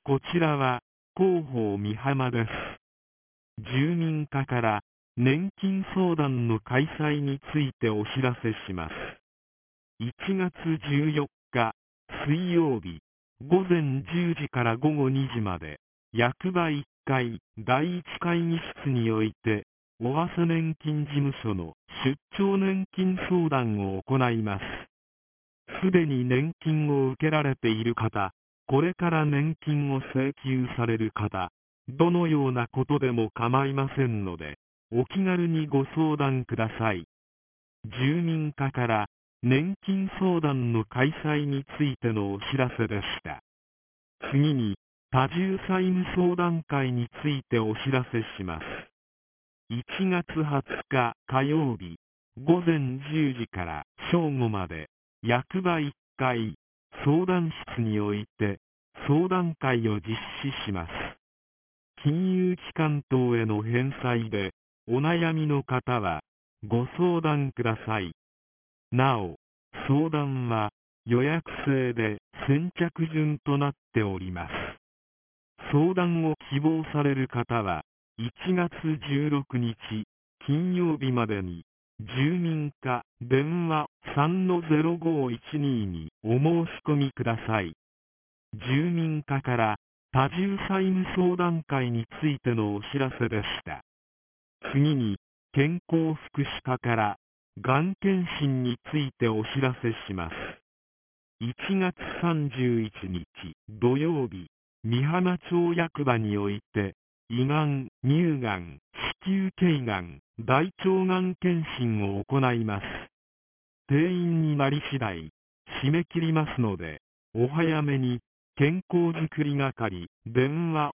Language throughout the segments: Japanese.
こちらは広報美浜です。住民課から年金相談の開催についてお知らせします。1月14日水曜日午前10時から午後2時まで役場1階第1会議室において尾鷲年金事務所の出張年金相談を行います。すでに年金を受けられている方、これから年金を請求される方、どのようなことでも構いませんので、お気軽にご相談ください。住民課から年金相談の開催についてのお知らせでした。次に、多重債務相談会についてお知らせします。1月20日火曜日、午前10時から正午まで、役場1階相談室において相談会を実施します。金融機関等への返済でお悩みの方はご相談ください。なお、相談は予約制で先着順となっております。相談を希望される方は1月16日金曜日までに住民課電話 3-0512 にお申し込みください。住民課から多重債務相談会についてのお知らせでした。次に、健康福祉課からがん検診についてお知らせします。1月31日土曜日、美浜町役場において胃がん、乳がん、子宮頸がん、大腸がん検診を行います。定員になり次第締め切りますので、お早めに健康づくり係電話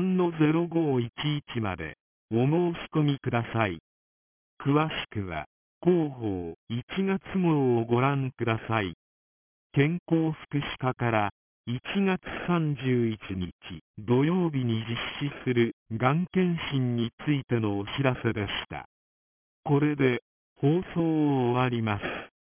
3-0511 までお申し込みください。詳しくは広報1月号をご覧ください。健康福祉課から1月31日土曜日に実施するがん検診についてのお知らせでした。これで放送を終わります。